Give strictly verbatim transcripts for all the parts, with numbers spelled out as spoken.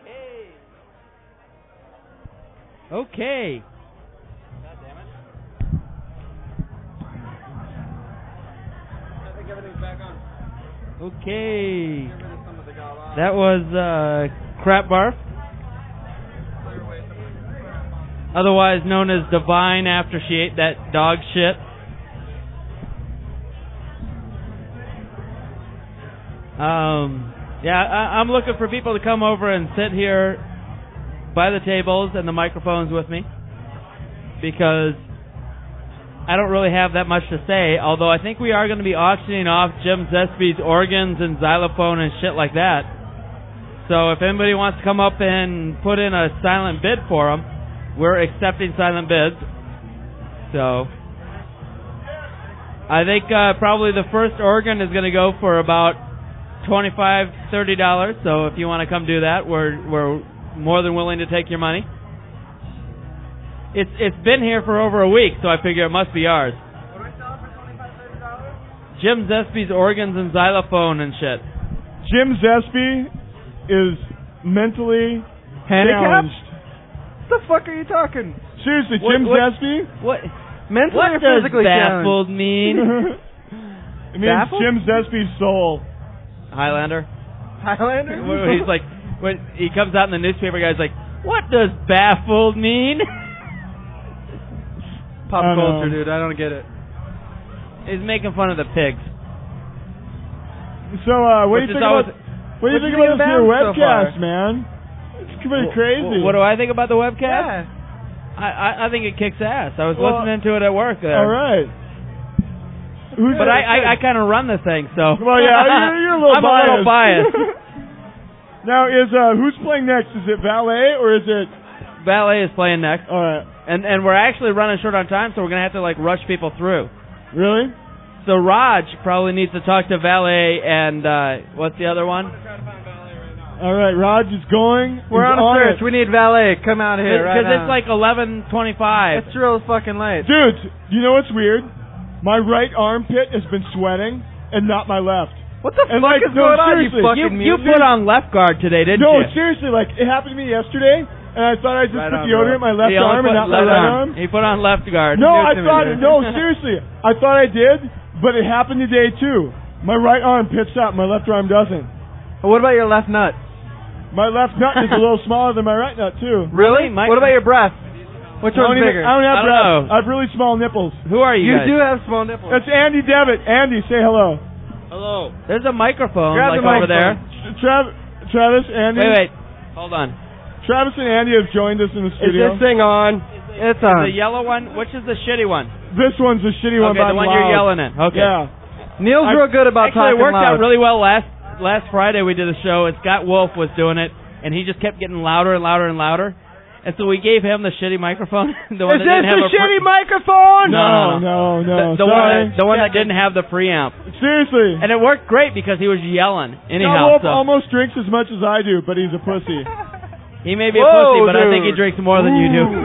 Okay. God damn it. I think everything's back on. Okay. Get rid of some of the gala. That was uh, Crap Barf, Clear away some of the crap. otherwise known as Divine after she ate that dog shit. Um, yeah, I, I'm looking for people to come over and sit here by the tables and the microphones with me, because I don't really have that much to say, although I think we are going to be auctioning off Jim Zesby's organs and xylophone and shit like that. So if anybody wants to come up and put in a silent bid for them, we're accepting silent bids. So I think uh, probably the first organ is going to go for about twenty-five dollars, thirty dollars. So if you want to come do that, we're we're more than willing to take your money. It's it's been here for over a week, so I figure it must be ours. What do I sell it for twenty-five dollars, thirty dollars? Jim Zesby's organs and xylophone and shit. Jim Zesby is mentally Handicapped? challenged. What the fuck are you talking? Seriously, What- Jim what- Zesby? What Mentally what or does physically baffled challenged? mean? It means Baffled? Jim Zesby's soul. Highlander. Highlander? When he's like, when he comes out in the newspaper, guy's like, what does baffled mean? Pop I don't culture, know. dude. I don't get it. He's making fun of the pigs. So, uh, what Which do you is think always- about what do you what think do you about think this of new them so webcast, far? man? It's pretty Wh- crazy. wh- What do I think about the webcast? Yeah. I, I, I think it kicks ass. I was Well, listening to it at work there. All right. Who's But I, I, I kind of run the thing, so. Well, yeah, you're, you're a little I'm biased. a little biased. Now, is uh, who's playing next? Is it Valet or is it? Valet is playing next, All right. and and we're actually running short on time, so we're gonna have to like rush people through. Really? So Raj probably needs to talk to Valet and uh, what's the other one? I'm trying to find Valet right now. All right. Raj is going. We're He's on a search. it. We need valet. Come out here right Because now. it's like eleven twenty-five. It's real fucking late. Dude, you know what's weird? My right armpit has been sweating, and not my left. What the And fuck like, is no, going on, you seriously, fucking You, you mutant? put on left guard today, didn't No, you? seriously, like it happened to me yesterday, and I thought I just Right put on, deodorant in my left He only arm and put not my left right arm. arm. He put on left guard. No, Do it I to me, thought dude. no, seriously, I thought I did, but it happened today too. My right arm pits out, my left arm doesn't. What about your left nut? My left nut is a little smaller than my right nut too. Really? Mike? What about your breast? Which I don't, one's even, bigger? I don't have I don't breasts. know. I have really small nipples. Who are you? You guys? do have small nipples. That's Andy Devitt. Andy, say hello. Hello. There's a microphone Grab like the over there. microphone. Trav- Travis, Andy. Wait, wait. Hold on. Travis and Andy have joined us in the Is studio. this thing on? It's on. The yellow one. Which is the shitty one? This one's a shitty one, Okay, but the I'm one you're loud. yelling at. Okay. Yeah. Neil's I- real good about Actually, it talking worked loud. out really well last last Friday. We did a show, and Scott Wolf was doing it, and he just kept getting louder and louder and louder. And so we gave him the shitty microphone. the one Is that this didn't have the a pre- shitty microphone? No, no, no. the, the one Sorry. that, the one that didn't have the preamp. Seriously. And it worked great because he was yelling. Scott Anyhow, Wolf so almost drinks as much as I do, but he's a pussy. he may be a Whoa, pussy, but I think he dude. drinks more than you do. Ooh.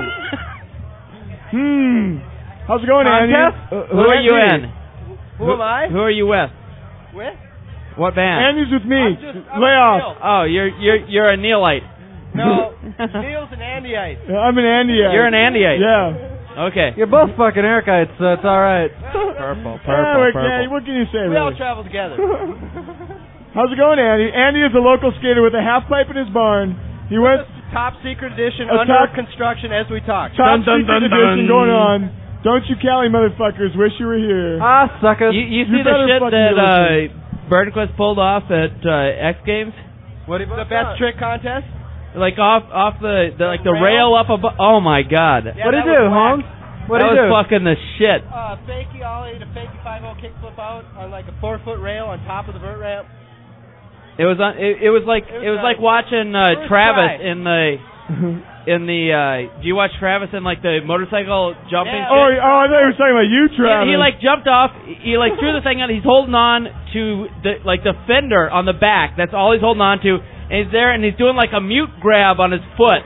Hmm. How's it going, Andy? Contest? Uh, Who are you in? Who am I? Who are you with? With? What band? Andy's with me. I'm just- I'm Lay with off. Neil. Oh, you're you're you're a Neilite. No. Neil's an Andyite. I'm an Andy. You're an Andyite. Yeah. Okay. You're both fucking Erikites, so it's all right. Purple, purple, Yeah, what- purple. yeah, what can you say, We all really? travel together. How's it going, Andy? Andy is a local skater with a half pipe in his barn. He went Top secret edition A under top- construction as we talk. top Dun, dun, secret dun, dun. edition going on. Don't you Cali motherfuckers wish you were here. Ah, suckers. You, you You see the better shit fucking that do it, uh, Bergquist pulled off at uh, X Games? What do you The best trick contest? Like off off the, the like the Rail? rail up above. Oh my god. Yeah, What do that you do, was whack. Holmes? What that do you was do? fucking the shit. Uh, fakie ollie to fakie five oh kickflip out on like a four foot rail on top of the vert ramp. It was on. It, it was like It was it was nice. like watching uh, First Travis try. in the in the. Uh, do you watch Travis in like the motorcycle jumping? Yeah. Oh, shit? oh, I thought you were talking about you, He, Travis. he like jumped off. He like threw the thing out. He's holding on to the like the fender on the back. That's all he's holding on to. And he's there and he's doing like a mute grab on his foot.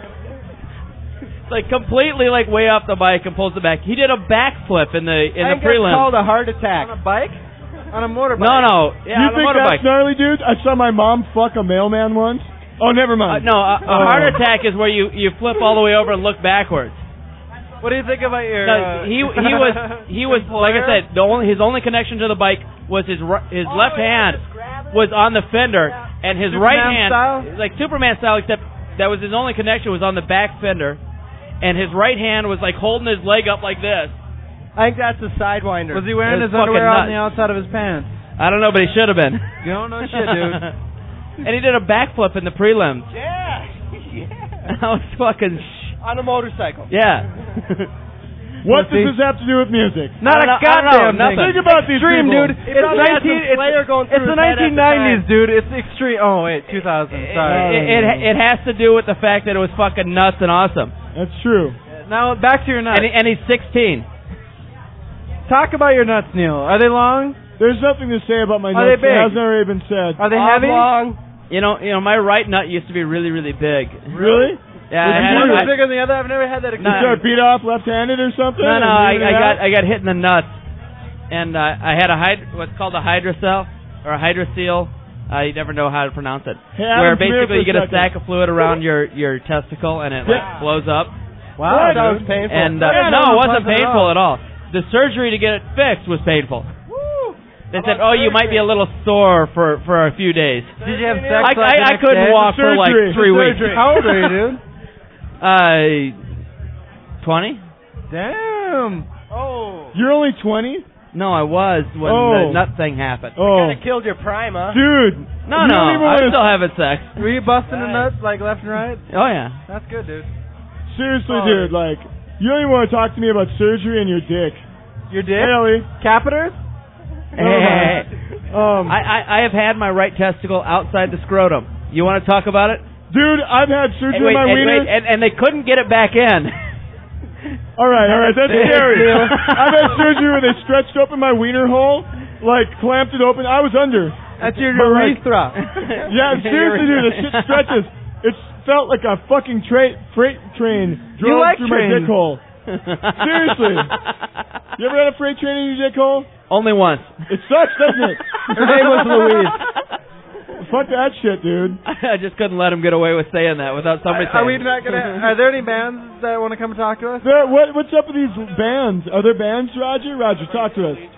Like completely like way off the bike and pulls it back. He did a backflip in the in I the think that's prelim. called a heart attack. On a bike? On a motorbike? No, no, yeah, you on a think motorbike. that's gnarly, dude? I saw my mom fuck a mailman once. Oh, never Uh, mind. no, a, a Oh. heart attack is where you, you flip all the way over and look backwards. What do you think about your? No, uh, he he was he was like I said. The only his only connection to the bike was his ri- his left hand was on the fender, and his Superman right hand, style? like Superman style, except that was his only connection was on the back fender, and his right hand was like holding his leg up like this. I think that's a sidewinder. Was he wearing It his was underwear fucking on the nuts. outside of his pants? I don't know, but he should have been. You don't know shit, dude. And he did a backflip in the prelims. Yeah. Yeah. That was fucking sh- On a motorcycle. yeah. What Pussy. does this have to do with music? Not I a don't know- I don't goddamn know, thing. nothing. Think about these Extreme, people. dude. It It's probably had nineteen. some Slayer It's, going through it's the his head at the nineteen nineties, time. dude. It's extreme. Oh wait, two thousand. Sorry. It, it, it has to do with the fact that it was fucking nuts and awesome. That's true. Now back to your nuts. And, he, and he's sixteen. Talk about your nuts, Neil. Are they long? There's nothing to say about my Are nuts they big? that hasn't already been said. Are they Arm heavy? long. You know, you know, my right nut used to be really, really big. Really? Yeah, Would I you had, do One I, is bigger than the other. I've never had that You No. experience. start beat off left-handed or something? no, no, and I, leaving I it got, out? I got hit in the nuts, and uh, I had a hyd- what's called a hydrocell or a hydrocele. Uh, you never know how to pronounce it. Hey, Where Adam, come here basically you for get a second. sack of fluid around your your testicle, and it like Yeah. blows up. Wow, That sounds dude. painful. And uh, Yeah, no, no, it wasn't pleasant at painful all. at all. The surgery to get it fixed was painful. Woo. They How said, about "Oh, you might be a surgery? little sore for for a few days." Did you have sex? I, like, I, the I next couldn't day? walk for like Surgery. three weeks. Surgery. How old are you, dude? Uh, twenty? Damn. Oh. You're only twenty? No, I was when Oh. the nut thing happened. Oh. Kind of killed your prime, huh? Dude. No, you no, don't even I was wanna- still having sex. Were you busting the Nice. nuts like left and right? Oh yeah. That's good, dude. Seriously, Oh. dude, like, you don't even want to talk to me about surgery and your dick. Your dick? Hey, Ellie. Catheters? Hey, hey, hey. Um, I, I I have had my right testicle outside the scrotum. You want to talk about it? dude, I've had surgery Hey, wait, on my and, wiener. wait, and, and they couldn't get it back in. All right, all right, that's scary. I've had surgery where they stretched open my wiener hole, like clamped it open. I was under. That's your But, like, urethra. Yeah, seriously, dude, the shit stretches. It felt like a fucking tra- freight train drove like through trains. my dick hole. Seriously. You ever had a freight train in your dick hole? Only once. It sucks, doesn't it? Her name was Louise. Fuck that shit, dude. I just couldn't let him get away with saying that without somebody Are we saying. not gonna? Are there any bands that want to come talk to us? There, what, what's up with these bands? Are there bands, Roger? Roger, talk to us.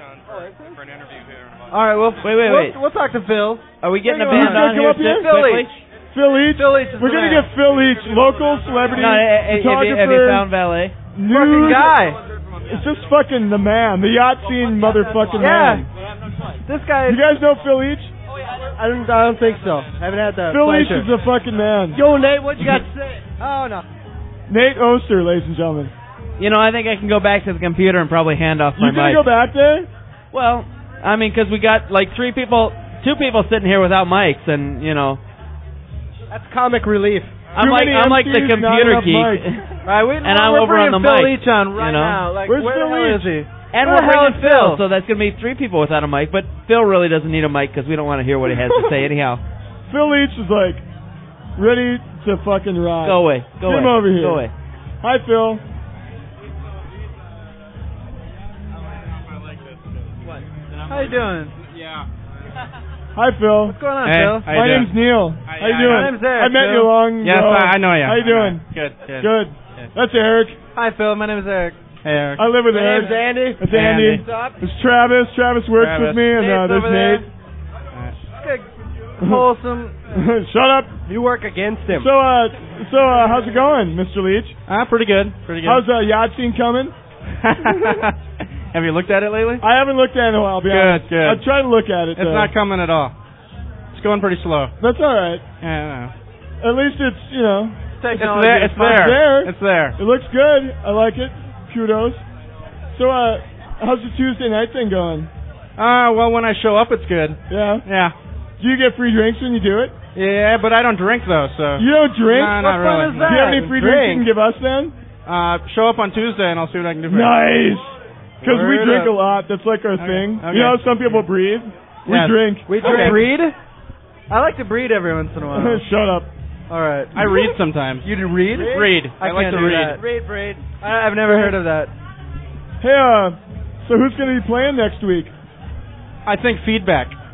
All right, well, Wait, wait, we'll, wait. We'll talk to Phil. Are we getting a Who's band gonna on come here? up here? Sid, Phil quickly? Leach. Phil Leach? Phil Leach is We're the gonna man. get Phil Leach, local celebrity, No, have, have, you, have you photographer, found valet? Fucking nude. guy. It's just fucking the man, the yacht scene motherfucking Yeah. man. This guy. You guys know Phil Leach? I don't, I don't think so. Haven't had the Phil Leach pleasure. is a fucking man. Yo, Nate, what you got to say? Oh, no. Nate Oster, ladies and gentlemen. You know, I think I can go back to the computer and probably hand off my You gonna mic. go back there? Well, I mean, because we got like three people, two people sitting here without mics, and you know, That's comic relief. I'm Too like many I'm like the M Cs, not computer enough geek, mics. Right, we, and I'm we're over on bringing the Phil mic, Leach on right you know? now. Like, Where's where Phil the hell Leach? is he? and Where we're the hell bringing is Phil, Phil? so that's gonna be three people without a mic. But Phil really doesn't need a mic because we don't want to hear what he has to say anyhow. Phil Leach is like ready to fucking rock. Go away, go Get away, him over here. go away. Hi, Phil. How you doing? Hi, Phil. What's going on, Hey, Phil? how you My doing? name's Neil. Hi, How you hi, doing? my name's Eric, I met Phil. you long Yes, ago. I, I know you. How you doing? Good, good. Good. Yeah. That's Eric. Hi, Phil. My name is Eric. Hey, Eric. I live with My Eric. name's Andy. That's Hey, Andy. Andy. What's up? It's Travis. Travis works Travis. with me, and uh, Nate's there's over there. Nate. Good, wholesome. Shut up. You work against him. So, uh, so uh, how's it going, Mister Leach? Ah, pretty good. Pretty good. How's uh, yacht scene coming? Have you looked at it lately? I haven't looked at it in a while. I'll be Good, honest. good. I'll try to look at it. It's though. not coming at all. It's going pretty slow. That's all right. Yeah, I know. At least it's you know It's Technology there. is It's fun. there. there. It's there. it looks good. I like it. Kudos. So, uh, how's the Tuesday night thing going? Ah, well, when I show up, it's good. Yeah. Yeah. Do you get free drinks when you do it? Yeah, but I don't drink though, so. You don't drink? No, What not fun really. is Do you have any that? free drinks you Drink. can give us then? Uh, show up on Tuesday and I'll see what I can do for you. Nice. Because we Word drink up. a lot. That's like our Okay, thing. okay. You know how some people breathe? We Yes. drink. We Okay. breed? I like to breed every once in a while. Shut up. All right. I read sometimes. You do read? Read. I, I like can't to do read. that. Read, read. I, I've never heard of that. Hey, uh, so who's going to be playing next week? I think feedback.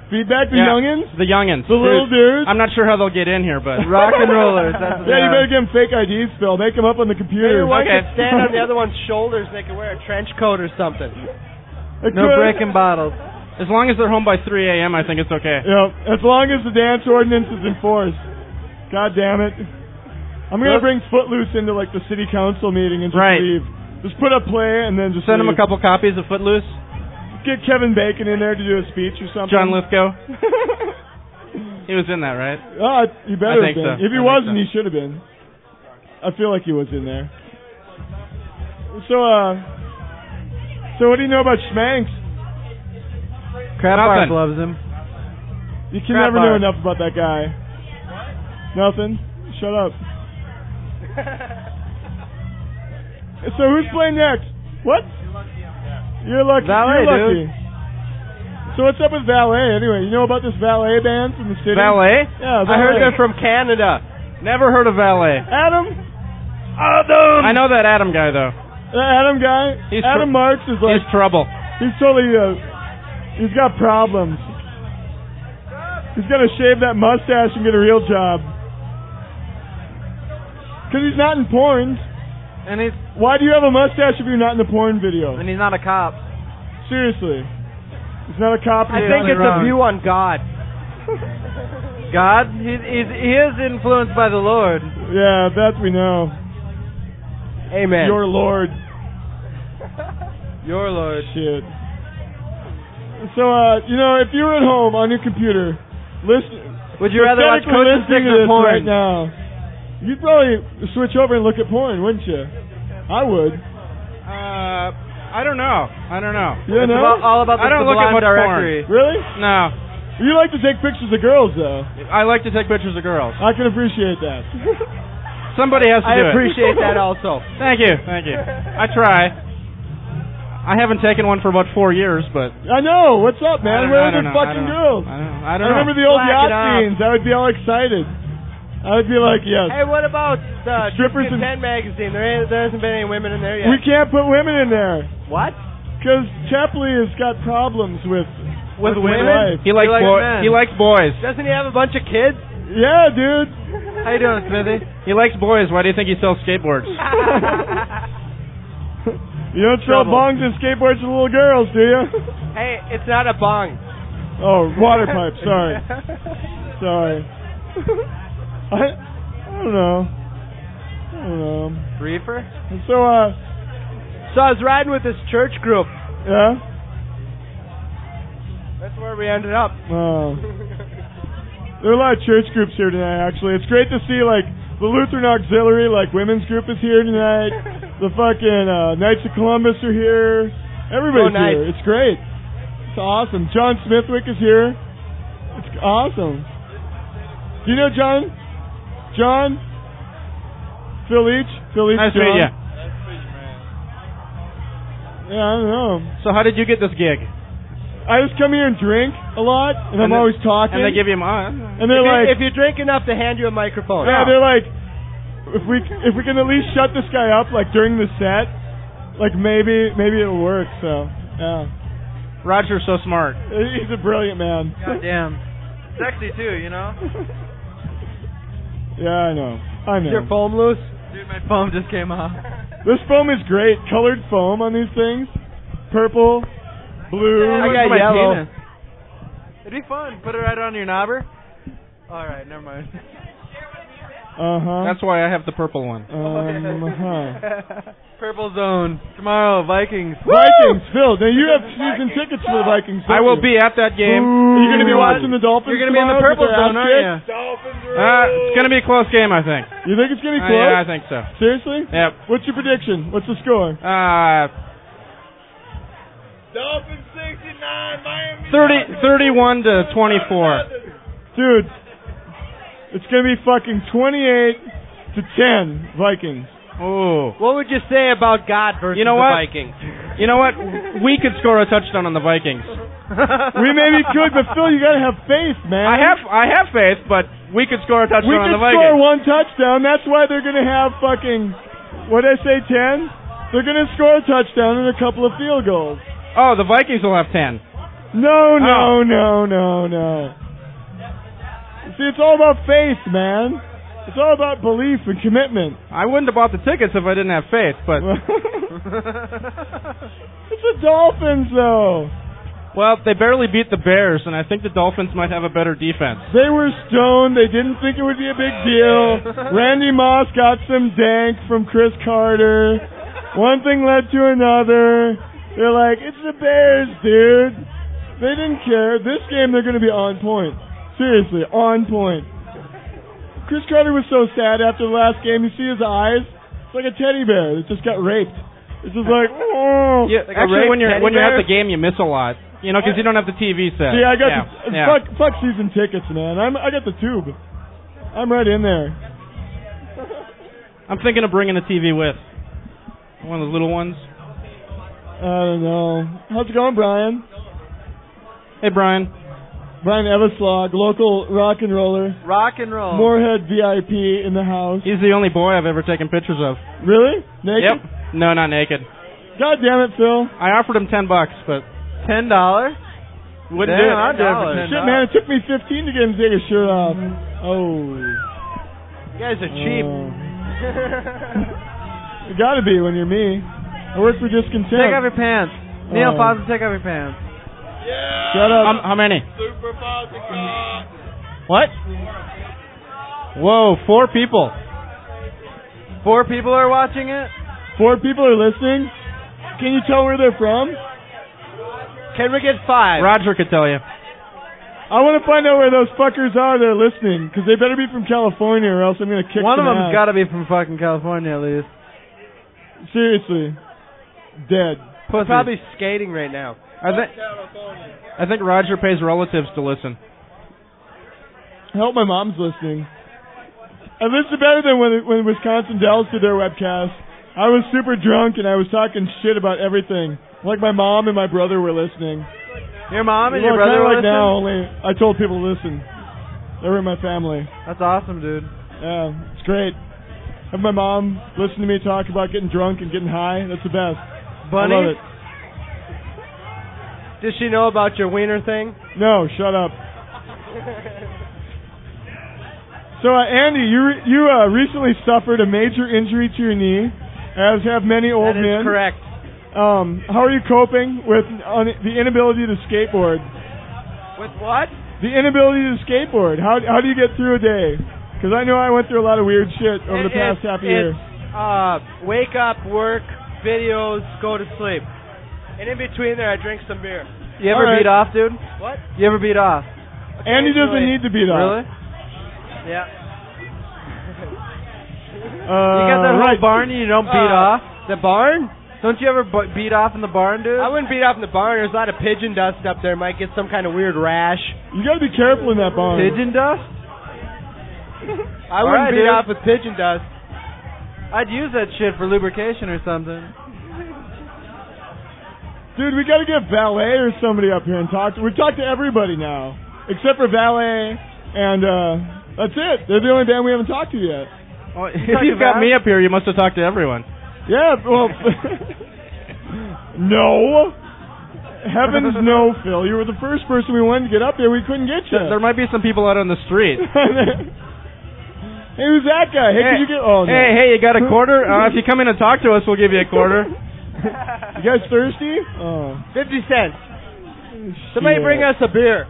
Feedback, the Yeah. youngins? The youngins. The little dudes? I'm not sure how they'll get in here, but Rock and rollers. That's what Yeah, you they better are. give them fake I Ds, Phil. Make them up on the Maybe computer. one Okay. could stand on the other one's shoulders and they could wear a trench coat or something. It No could- breaking bottles. as long as they're home by three a.m., I think it's okay. Yeah, as long as the dance ordinance is enforced. God damn it. I'm going to Look- bring Footloose into, like, the city council meeting and just Right. leave. Just put up play and then just Send them a leave. couple copies of Footloose. Get Kevin Bacon in there to do a speech or something. John Lithgow. He was in that, right? Oh, he better I have think been. so. If he I think wasn't, so. he should have been. I feel like he was in there. So, uh, so what do you know about Schmanks? Crap Nothing. Barf loves him. You can Crap never know bar. enough about that guy. Nothing. Shut up. So who's playing next? What? You're lucky. Valet, You're lucky. dude. So what's up with Valet anyway? You know about this Valet band from the city? Valet? Yeah, I heard Valet. they're from Canada. Never heard of Valet. Adam. I know that Adam guy, though. That Adam guy. He's Adam tr- Marks is like He's trouble. he's totally uh, he's got problems. He's got to shave that mustache and get a real job. Cause he's not in porn. And he's Why do you have a mustache if you're not in the porn video? and he's not a cop. Seriously. He's not a cop. I he's think not it's wrong. a view on God. God, he's, he's he is influenced by the Lord. Yeah, that we know. Amen. Your Lord. Your Lord. Shit. So, uh, you know, if you were at home on your computer, listen. Would you rather watch pathetically Coach and listening Six to or this porn? right now, you'd probably switch over and look at porn, wouldn't you? I would. Uh, I don't know. I don't know. You It's know? about, all about the I don't look at Sublime much Directory. Really? No. You like to take pictures of girls, though. I like to take pictures of girls. I can appreciate that. Somebody has to do I it. appreciate that also. Thank you. Thank you. I try. I haven't taken one for about four years, but I know. What's up, I man? don't- Where I are the don't know. I fucking don't know. girls? I don't, I I don't know. remember the old Slack yacht it off. scenes. I would be all excited. I would be like, yes. Hey, what about the Strippers and- Content magazine? There, ain't, there hasn't been any women in there yet. We can't put women in there What? because Chapley has got problems with With with women? life. He likes likes boy- men. He likes boys. Doesn't he have a bunch of kids? Yeah, dude. How you doing, Smithy? He likes boys. Why do you think he sells skateboards? You don't sell Trouble. bongs and skateboards to little girls, do you? Hey, it's not a bong. Oh, water pipe. Sorry, sorry. I, I don't know. I don't know. Reefer? And so, uh, So I was riding with this church group. yeah. That's where we ended up. Oh. There are a lot of church groups here tonight, actually. It's great to see, like, the Lutheran Auxiliary, like, women's group is here tonight. The fucking uh, Knights of Columbus are here. Everybody's Go Knights. here. It's great. It's awesome. John Smithwick is here. It's awesome. Do you know John? John? Phil Leach? Phil Leach, Nice to John? meet you. Yeah, I don't know. So how did you get this gig? I just come here and drink a lot, and, I'm they- always talking. And they give you uh, and they're if, like, you, if you drink enough to hand you a microphone. yeah, they're like, if we if we can at least shut this guy up like during the set, like maybe maybe it'll work. So yeah, Roger's so smart. he's a brilliant man. God damn. Sexy too, you know? Yeah, I know. I Is your know. foam loose? Dude, my phone just came off. This foam is great. Colored foam on these things. Purple, blue. I Where's got my yellow. penis? It'd be fun. Put it right on your knobber. Alright, never mind. Uh huh. That's why I have the purple one. Um huh. Purple zone. Tomorrow, Vikings. Vikings, Phil. Now you have season tickets for the Vikings. I don't will you? be at that game. Are you going to be watching the Dolphins? You're gonna be in the tomorrow? purple Get their zone, ass aren't kicked? you? Uh, it's going to be a close game, I think. You think it's going to be Uh, close? yeah, I think so. Seriously? Yep. What's your prediction? What's the score? Uh, Dolphins sixty-nine, Miami. thirty, thirty-one to twenty-four. Dude, it's going to be fucking twenty-eight to ten Vikings. Ooh. What would you say about God versus You know the what? Vikings? You know what? We could score a touchdown on the Vikings. We maybe could, but Phil, you got to have faith, man. I have I have faith, but we could score a touchdown We on could the score Vikings. one touchdown. That's why they're going to have fucking, what did I say, ten? They're going to score a touchdown and a couple of field goals. Oh, the Vikings will have ten. No, no, Oh. no, no, no. See, it's all about faith, man. It's all about belief and commitment. I wouldn't have bought the tickets if I didn't have faith, but It's the Dolphins, though. well, they barely beat the Bears, and I think the Dolphins might have a better defense. They were stoned. They didn't think it would be a big deal. Randy Moss got some dank from Chris Carter. One thing led to another. They're like, it's the Bears, dude. They didn't care. This game, they're going to be on point. Seriously, on point. Chris Carter was so sad after the last game. You see his eyes? It's like a teddy bear that just got raped. It's just like, oh. Yeah, Like a actually, raped when you're teddy when you're at bear? the game, you miss a lot. You know, because you don't have the T V set. See, I got yeah. the yeah. fuck, fuck season tickets, man. I'm I got the tube. I'm right in there. I'm thinking of bringing the T V with one of those little ones. I don't know. How's it going, Brian? Hey, Brian. Brian Everslog, local rock and roller. Rock and roll. Moorhead V I P in the house. He's the only boy I've ever taken pictures of. Really? Naked? Yep. No, not naked. God damn it, Phil. I offered him ten bucks, but Ten dollars. wouldn't Damn, do it. I'd do it for ten Shit, man, it took me fifteen to get him to take his shirt off. Oh. You guys are cheap. Oh. You gotta be when you're me. I work for Discontent. Take off your pants. Neil, Oh. pause and take off your pants. Shut up. Um, how many? What? Whoa, four people. Four people are watching it. Four people are listening. Can you tell where they're from? Can we get five? Roger could tell you. I want to find out where those fuckers are that are listening, because they better be from California or else I'm going to kick One of some them's ass. got to be from fucking California at least. Seriously. Dead. They're probably skating right now. I think I think Roger pays relatives to listen. I hope my mom's listening. I listened better than when when Wisconsin Dells did their webcast. I was super drunk and I was talking shit about everything. Like my mom and my brother were listening. Your mom and Well, your brother kinda were like listening? now, only I told people to listen. They were in my family. That's awesome, dude. Yeah, it's great. Have my mom listen to me talk about getting drunk and getting high. That's the best. Bunny? I love it. Does she know about your wiener thing? No, shut up. So, uh, Andy, you re- you uh, recently suffered a major injury to your knee, as have many old That is men. correct. Um, how are you coping with un- the inability to skateboard? With what? The inability to skateboard. How how do you get through a day? Because I know I went through a lot of weird shit over the It- past it's- half a year. it's, Uh, wake up, work, videos, go to sleep. And in between there, I drink some beer. You ever All right. beat off, dude? What? You ever beat off? Andy doesn't Occasionally. need to beat off. Really? Yeah. Uh, You got that right. whole barn and you don't beat Uh, off? The barn? Don't you ever bu- beat off in the barn, dude? I wouldn't beat off in the barn. There's a lot of pigeon dust up there. Might get some kind of weird rash. You gotta be careful in that barn. Pigeon dust? I All wouldn't right, beat dude. off with pigeon dust. I'd use that shit for lubrication or something. Dude, we gotta get Valet or somebody up here and talk to. We've talked to everybody now, except for Valet, and uh, that's it. They're the only band we haven't talked to yet. Well, if you've got me up here, you must have talked to everyone. Yeah, well, no. Heavens no, Phil. You were the first person we wanted to get up there. We couldn't get you. There might be some people out on the street. Hey, who's that guy? Hey, Hey, can you get? Oh, no. hey, hey, you got a quarter? Uh, if you come in and talk to us, we'll give you a quarter. You guys thirsty? Oh, Fifty cents. Somebody shit. bring us a beer.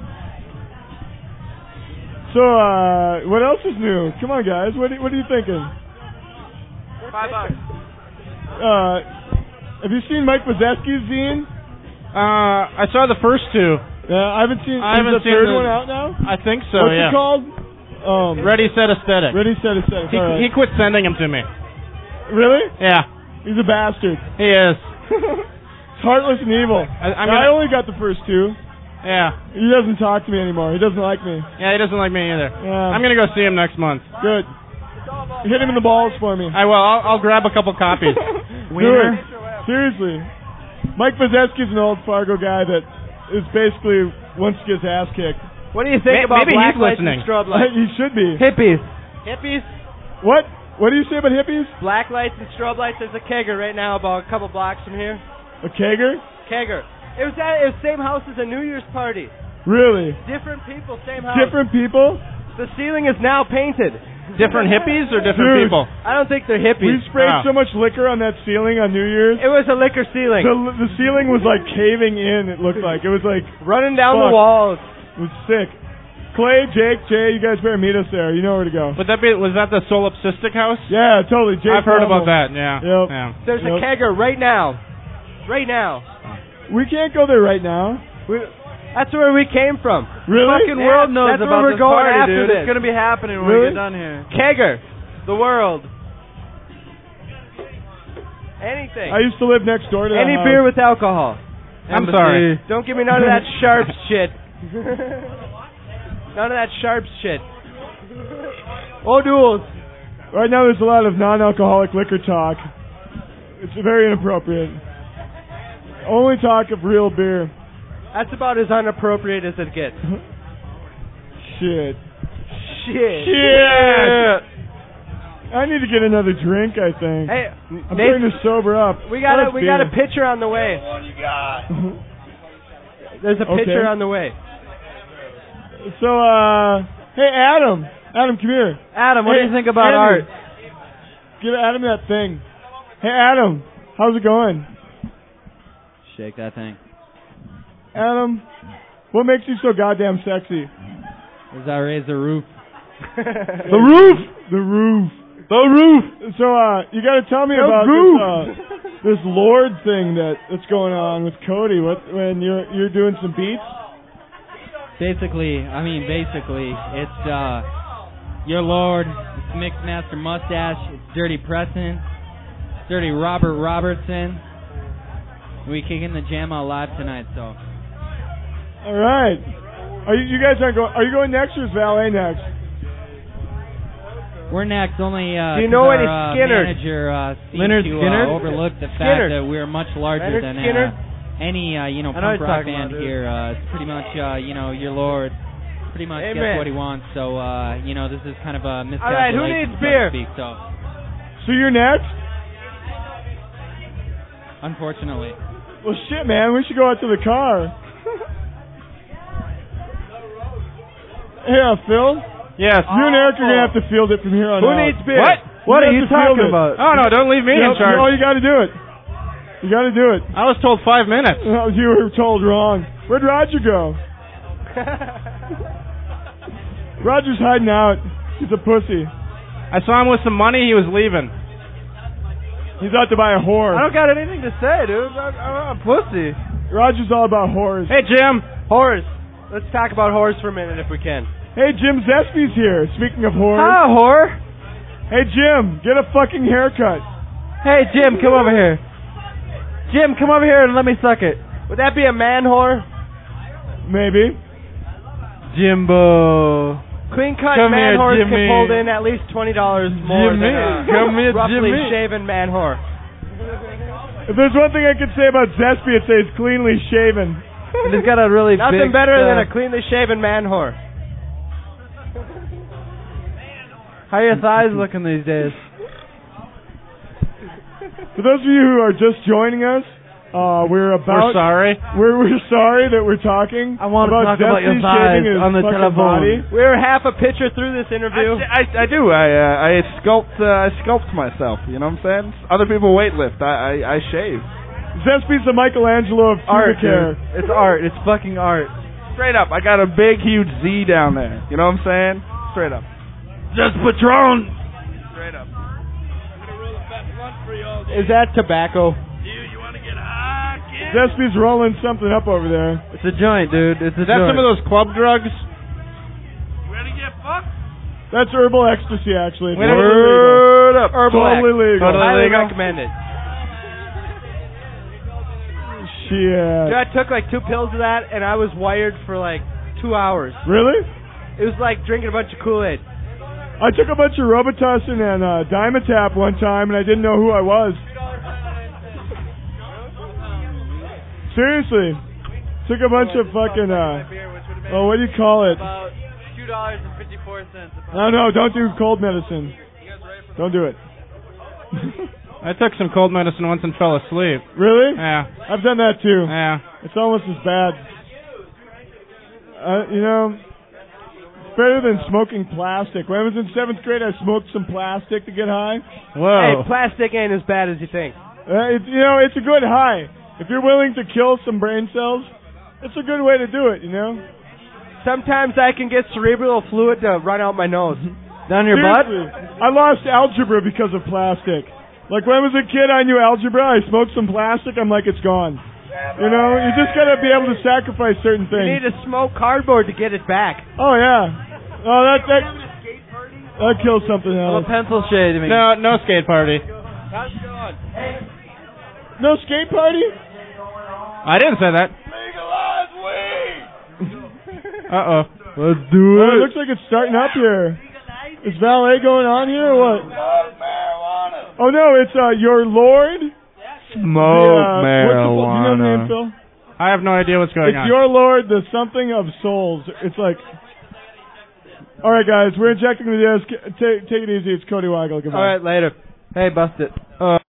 So, uh, what else is new? Come on, guys. What are, what are you thinking? Five bucks. Uh, have you seen Mike Wazeski's zine? Uh, I saw the first two. Yeah, I haven't seen. I is haven't the seen third the- one out now. I think so, What's yeah. it called? Um, Ready, Set, Aesthetic. Ready, set, aesthetic. He, All right. he quit sending them to me. Really? Yeah, He's a bastard. he is. He's heartless and evil. I, I'm I gonna, only got the first two. yeah, He doesn't talk to me anymore. He doesn't like me. yeah, he doesn't like me either. Yeah. I'm gonna go see him next month. Good. Hit him in the balls for me. I will. I'll, I'll grab a couple copies. Do it. Seriously. Mike Wazeski's an old Fargo guy that is basically wants to get his ass kicked. What do you think May- about maybe black he's lights listening. and strobe lights? He should be. Hippies. Hippies, What? What do you say about hippies? black lights and strobe lights. There's a kegger right now about a couple blocks from here. A kegger? Kegger. It was at the same house as a New Year's party. Really? Different people, same house. Different people? The ceiling is now painted. Different hippies or different Dude. people? I don't think they're We hippies. sprayed Oh. so much liquor on that ceiling on New Year's. It was a liquor ceiling. The, the ceiling was like caving in, it looked like. It was like, Running down Fuck. the walls. it was sick. Clay, Jake, Jay, you guys better meet us there. You know where to go. Would that be? Was that the solipsistic house? Yeah, totally. Jake I've heard Palmer. about that. Yeah. Yep. Yeah. There's a Yep. kegger right now. Right now. We can't go there right now. We, that's where we came from. Really? Fucking Yeah, world knows that's where about we're this going party, after dude. this. It's gonna be happening when Really? we get done here. Kegger. The world. Anything. I used to live next door to that Any house. beer with alcohol. I'm sorry. Don't give me none of that sharp shit. None of that sharp shit. O'Doul's. Right now there's a lot of non-alcoholic liquor talk. It's very inappropriate. Only talk of real beer. That's about as inappropriate as it gets. Shit. Shit. Shit! I need to get another drink, I think. Hey, I'm Nate, trying to sober up. we got a Let's we be- got a pitcher on the way. There's a Okay. pitcher on the way. So, uh, hey, Adam. Adam, come here. Adam, what Hey, do you think about Andy, art? Give Adam that thing. Hey, Adam. How's it going? Shake that thing. Adam, what makes you so goddamn sexy? As I raise the roof. The roof! The roof. The roof! So, uh, you gotta tell me The about roof. this, uh, this Lord thing that, that's going on with Cody. What, when you're, you're doing some beats? Basically, I mean, basically, it's, uh, Your Lord, it's Mixmaster Mustache, it's Dirty Preston, it's Dirty Robert Robertson. We kicking the jam out live tonight, so. Alright. Are you, you guys aren't going, are you going next or is Valet next? We're next, only uh, Do you 'cause know our any uh, Skinner? manager uh, seems Leonard to Skinner? uh, overlook the fact Skinner. that we're much larger Leonard than Skinner? uh, any uh, you know I know punk you're rock talking band about, dude. here. Uh, it's pretty much uh, you know Your Lord pretty much Amen. gets what he wants. So uh, you know this is kind of a miscalculation. All right, who needs so to beer? speak, so So you're next? unfortunately, Well, shit, man. We should go out to the car. Hey, uh, Phil? Yes. You and Eric are going to have to field it from here on Who out. needs beer? What? What You are have you to field talking it. about? Oh no! Don't leave me in Yep, charge. Oh, you got to do it. You got to do it. I was told five minutes. Well, you were told wrong. Where'd Roger go? Roger's hiding out. He's a pussy. I saw him with some money. He was leaving. He's out to buy a whore. I don't got anything to say, dude. I'm, I'm a pussy. Roger's all about whores. Hey Jim. Whores. Let's talk about whores for a minute if we can. Hey, Jim Zespy's here. Speaking of whores. Hi, whore. Hey, Jim, get a fucking haircut. Hey, Jim, come over here. Jim, come over here and let me suck it. Would that be a man whore? Maybe. Jimbo. Clean cut Come man here, whores Jimmy. can hold in at least twenty dollars more Jimmy. than a Come here, roughly Jimmy. shaven man whore. If there's one thing I could say about Zespy, I'd say he's cleanly shaven. And he's got a really Nothing big, better uh, than a cleanly shaven man whore. How are your thighs looking these days? For those of you who are just joining us, uh, we're We're about sorry. we're we're sorry that we're talking I want to about talk about your Zespy thighs shaving his on the fucking telephone. body. We're half a picture through this interview. I, I, I do. I uh, I sculpt uh, I sculpt myself. You know what I'm saying? Other people weightlift. I I, I shave. Zespy's the Michelangelo of Art, pubic hair. dude. It's art. It's fucking art. Straight up. I got a big, huge Z down there. You know what I'm saying? Straight up. Just Patron. Straight up. Is that tobacco? Zespy's rolling something up over there. It's a joint, dude. It's a Is that joint. some of those club drugs? That's herbal ecstasy, actually. It's Wait a totally minute. legal. Word up. Totally legal. Totally Highly legal. recommend it. Shit. Dude, I took like two pills of that, and I was wired for like two hours. Really? It was like drinking a bunch of Kool-Aid. I took a bunch of Robitussin and uh, Dimetap one time, and I didn't know who I was. Seriously. Took a bunch of fucking, uh, oh, what do you call it? About two dollars and fifty-four cents. No, no, don't do cold medicine. Don't do it. I took some cold medicine once and fell asleep. Really? Yeah. I've done that too. Yeah. It's almost as bad. Uh, you know, it's better than smoking plastic. When I was in seventh grade, I smoked some plastic to get high. Whoa. Hey, plastic ain't as bad as you think. Uh, it's, you know, it's a good high. If you're willing to kill some brain cells, it's a good way to do it, you know? Sometimes I can get cerebral fluid to run out my nose. Down your butt? Seriously, I lost algebra because of plastic. Like when I was a kid, I knew algebra. I smoked some plastic. I'm like, it's gone. You know, you just gotta be able to sacrifice certain You things. need to smoke cardboard to get it back. Oh yeah. Oh, that that that kills something I'm a else. pencil shade. I mean, No, no skate party. How's it going? No skate party? I didn't say that. Legalize weed. Uh oh. Let's do it. Oh, it looks like it's starting up here. Is valet going on here or what? Smoke marijuana. Oh no, it's uh your lord. Smoke The, uh, what's the, do you know the name, Phil? I have no idea what's going It's on. your lord, the something of souls. It's like. All right, guys, we're injecting the disc. Take take it easy. It's Cody Weigel. Goodbye. all right, later. Hey, bust it. Uh,